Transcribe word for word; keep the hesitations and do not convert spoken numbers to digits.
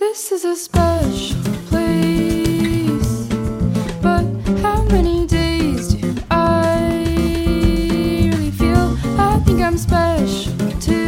This is a special place, but how many days do I really feel? I think I'm special too.